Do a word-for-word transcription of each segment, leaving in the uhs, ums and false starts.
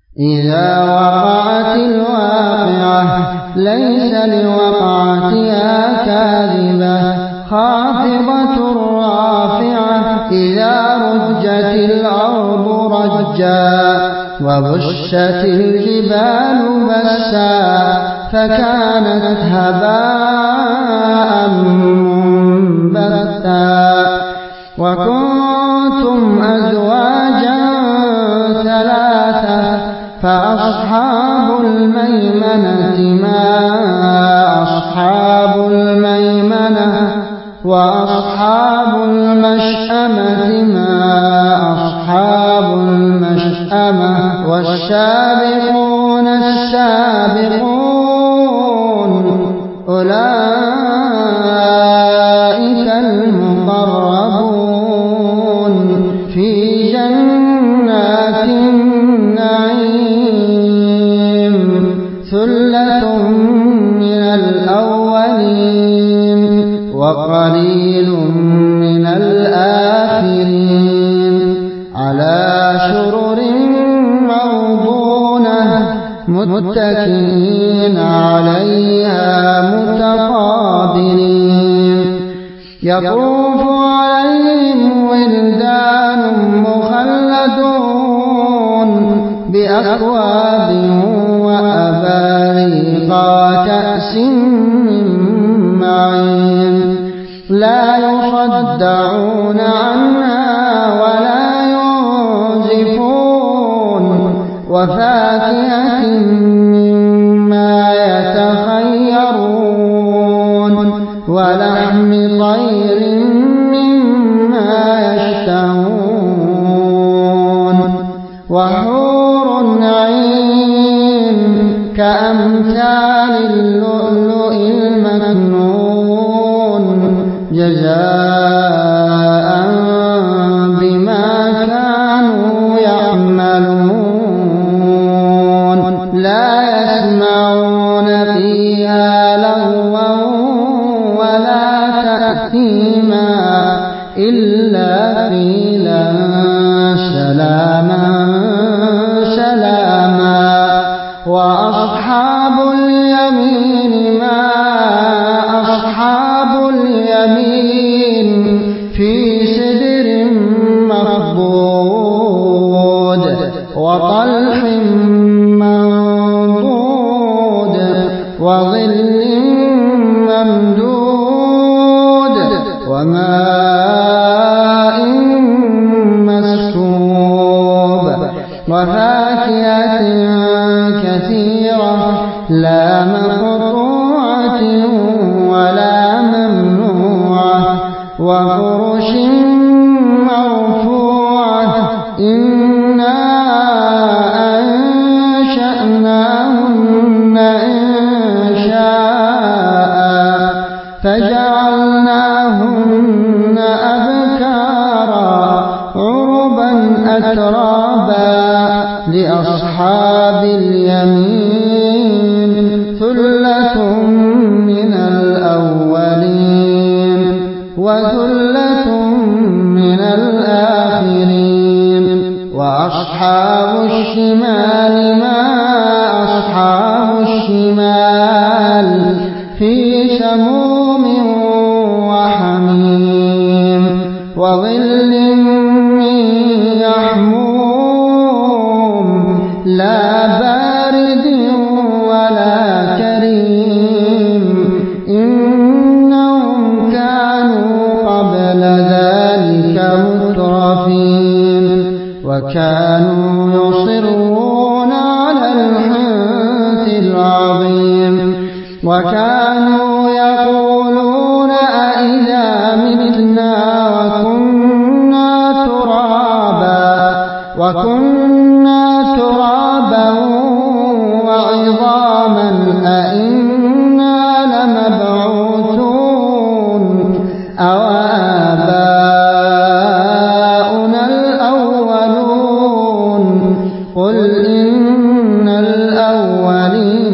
إذا وقعت الواقعة ليس لوقعتها كاذبة خافضة رافعة إذا رجت الأرض رجا وبست الجبال بسا فكانت هباء منبثا وكنتم أزواجا ثلاثة فأصحاب الميمنة ما أصحاب الميمنة وأصحاب المشأمة ما أصحاب المشأمة والسابقون السابقون أولئك المقربون في جنات النعيم ثلة من الأولين وقليل من الآخرين على سرر موضونة متكئين عليها متقابلين يطوف عليهم ولدان مخلدون بأكواب وأباريق وكأس من معين لا يصدعون عنها ولا ينزفون وفاكهة مما يتخيرون ولحم طير مما يشتهون وحور عين كأمثال اللؤلؤ المكنون جزاء بما كانوا يعملون لا يسمعون فيها لغوا ولا تأثيما إلا قيلا سلاما سلاما وأصحاب اليمين ما أصحاب اليمين في سدر مخضود وطلح منضود وظل ممدود وماء مسكوب وفاكهة كثيرة لا مقطوعة ولا ممنوعة وفرش مرفوعة إنا أنشأناهن إنشاء فجعلناهن أبكارا عربا أترابا لأصحاب اليمين ثلة من الأولين وثلة من الآخرين وأصحاب الشمال ما أصحاب الشمال في سموم وحميم وظل من يحموم لا بارد ولا كريم إنهم كانوا قبل ذلك مترفين وكانوا يصرون على الحنث العظيم وكانوا يقولون أئذا متنا وكنا ترابا وكنا ترابا وعظاما أئنا لمبعوثون أو آباؤنا الأولون قل إن الأولين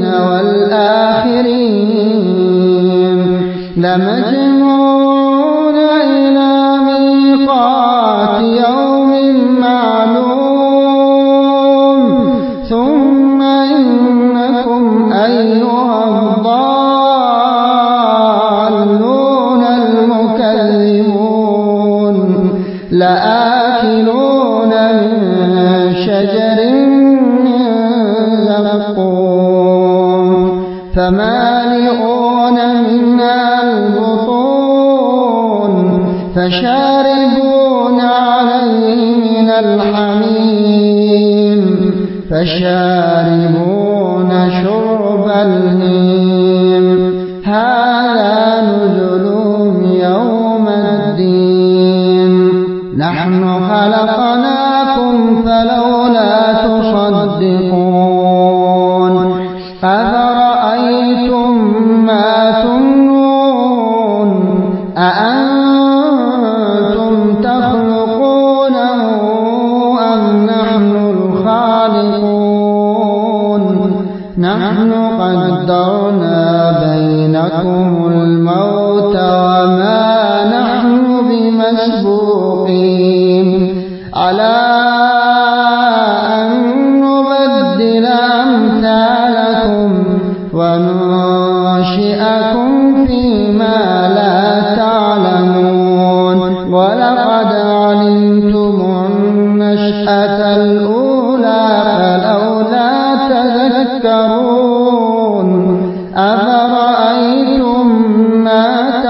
والآخرين لمجموعون إلى ميقات يوم معلوم ثم أيها الضالون المكذبون لآكلون من شجر من زقوم فمالئون منها البطون فشاربون عليه من الحميم فشاربون شرب الهيم هذا نزلهم يوم الدين نحن خلقناكم فلولا تصدقون أفرأيتم ما تمنون أأنتم تخلقونه أم نحن الخالقون نحن قدرنا بينكم الموت وما نحن بمسبوقين على أن نبدل أمثالكم وننشئكم فيما لا تعلمون ولقد علمتم النشأة الأولى فلولا تذكرون أفرأيتم ما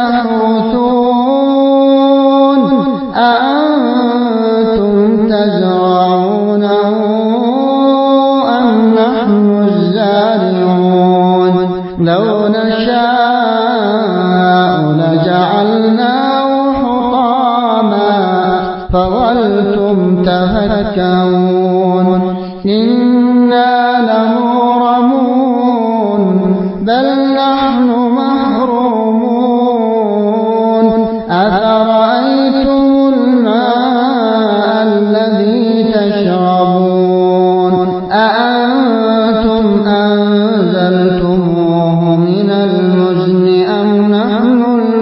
تحرثون أأنتم تزرعونه أم نحن الزارعون لو نشاء لجعلناه حطاما فظلتم تفكرون إنا لمغرمون بل نحن محرومون أفرأيتم الماء الذي تشربون أأنتم أنزلتموه من المزن أم نحن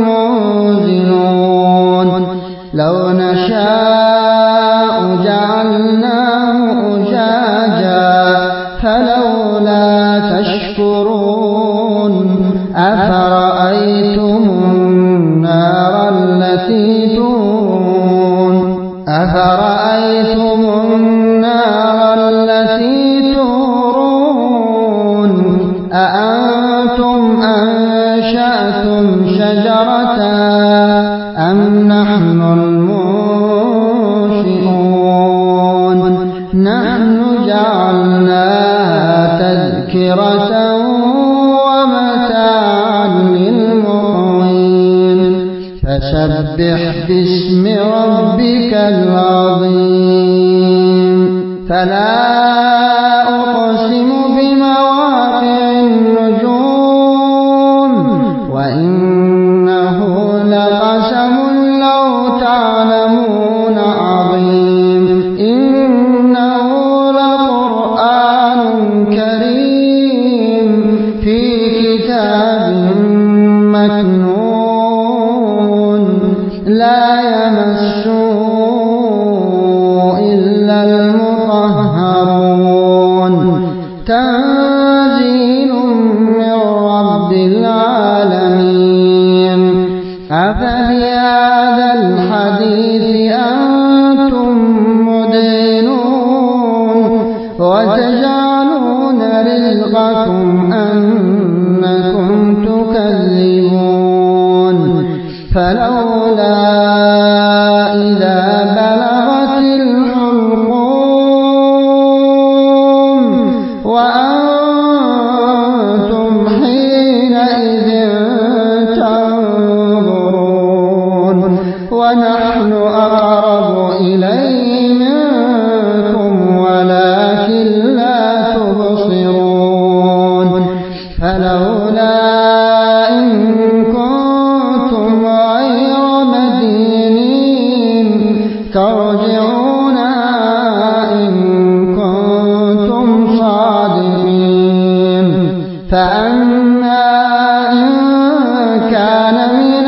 المنزلون لو نشاء جعلناه أجاجا فلولا تشكرون أفرأيتم النار التي تورون أفرأيتم النار التي تورون أأنتم أنشأتم شجرتها أم نحن المنشئون نحن جعلناها تذكرة ومتاعا للمقوين فسبح باسم ربك العظيم فلا أقسم بمواقع النجوم وإنه لقسم لو تعلمون عظيم إنه لقرآن كريم في كتاب مكنون لا يمسه إلا المطهرون تنزيل من رب العالمين أفبهذا الحديث أنتم مدهنون وتجعلون رزقكم أنكم تكذبون فلولا إذا بلغت الحلقوم وأنتم حينئذ تنظرون ونحن أقرب إليه منكم ولكن لا تبصرون فلولا إن كنتم غير مدينين ترجعونها إن كنتم صادقين فأما إن كان من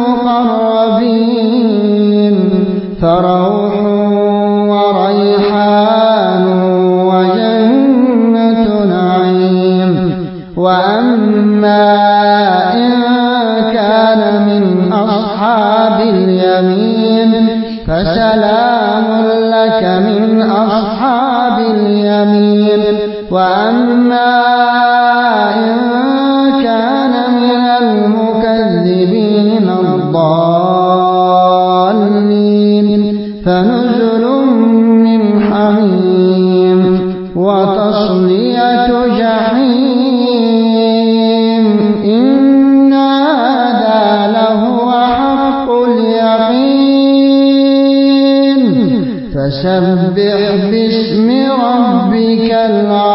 المقربين فروح وريحان وجنة نعيم فنزل من حميم وتصلية جحيم إن هذا لهو حق اليقين فسبح باسم ربك العظيم